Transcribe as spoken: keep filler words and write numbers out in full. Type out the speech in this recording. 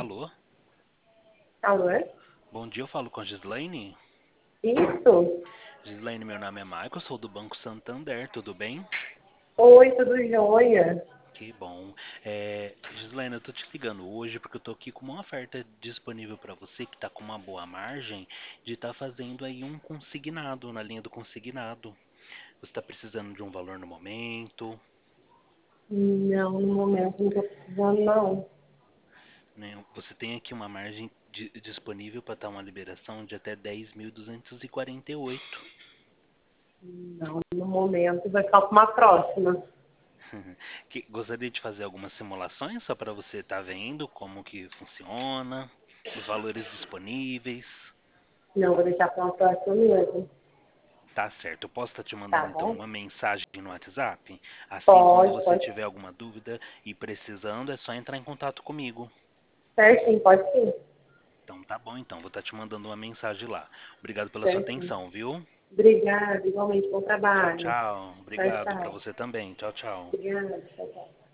Alô? Alô? Bom dia, eu falo com a Gislaine. Isso. Gislaine, meu nome é Michael, sou do Banco Santander, tudo bem? Oi, tudo jóia? Que bom. É, Gislaine, eu tô te ligando hoje porque eu tô aqui com uma oferta disponível para você que tá com uma boa margem de estar fazendo aí um consignado, na linha do consignado. Você está precisando de um valor no momento, Não, no momento não tô precisando, não. né? Você tem aqui uma margem di- disponível para estar uma liberação de até dez mil duzentos e quarenta e oito. Não, no momento vai ficar para uma próxima. Que- Gostaria de fazer algumas simulações só para você estar vendo como que funciona, os valores disponíveis. Não, vou deixar para uma próxima mesmo. Tá certo, eu posso estar te Tá mandando então bom? uma mensagem no WhatsApp? Assim, quando Pode, você pode. tiver alguma dúvida e precisando, é só entrar em contato comigo. Certinho, pode sim. Então tá bom, então, vou estar te mandando uma mensagem lá. Obrigado pela sua Certinho. atenção, viu? Obrigada, igualmente, bom Tchau, trabalho. tchau. Tchau, Obrigado para tchau. você também. Tchau, tchau. Obrigada, tchau, tchau.